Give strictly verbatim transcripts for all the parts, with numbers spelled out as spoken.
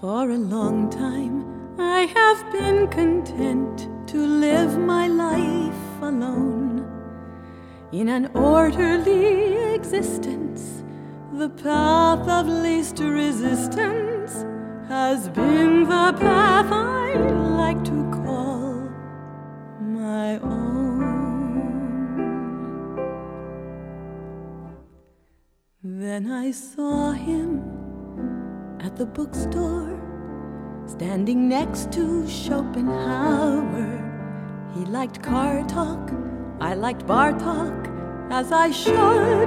For a long time I have been content to live my life alone. In an orderly existence, the path of least resistance has been the path I like to call my own. Then I saw him at the bookstore, standing next to Schopenhauer. He liked car talk, I liked bar talk, as I should.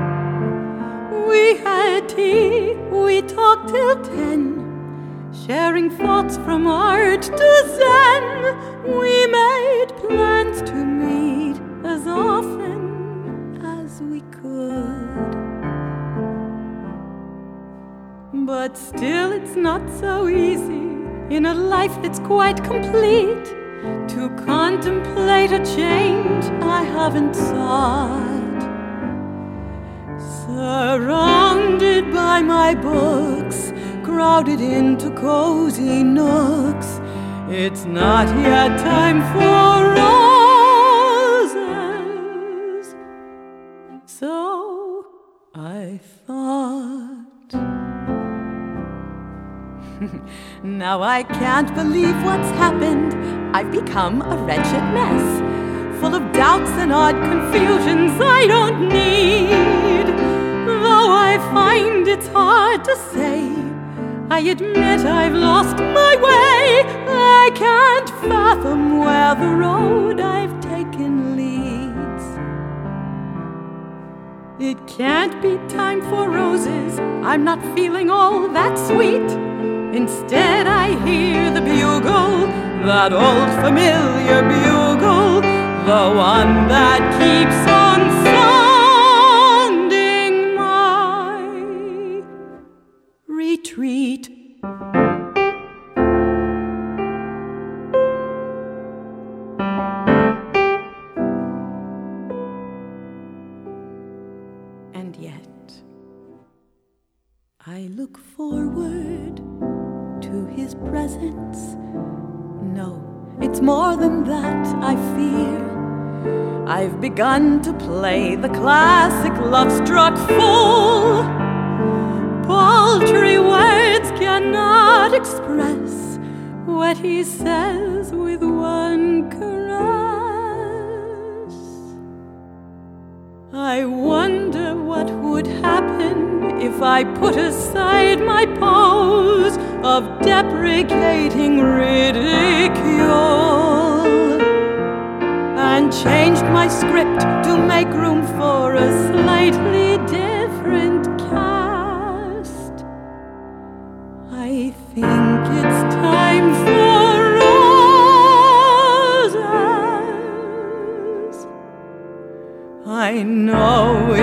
We had tea, we talked till ten, sharing thoughts from art to Zen. We made plans to meet as often as we could. But still it's not so easy in a life that's quite complete to contemplate a change I haven't sought. Surrounded by my books, crowded into cozy nooks, it's not yet time for roses. So I thought, now I can't believe what's happened. I've become a wretched mess, full of doubts and odd confusions I don't need. Though I find it's hard to say, I admit I've lost my way. I can't fathom where the road I've taken leads. It can't be time for roses, I'm not feeling all that sweet. Instead I hear the bugle, that old familiar bugle, the one that keeps on sounding my retreat. And yet I look forward to his presence. No, it's more than that, I fear. I've begun to play the classic love-struck fool. Paltry words cannot express what he says with one caress. I wonder what would happen if I put aside my pose of deprecating ridicule and changed my script to make room for a slightly different cast. I think it's time for roses. I know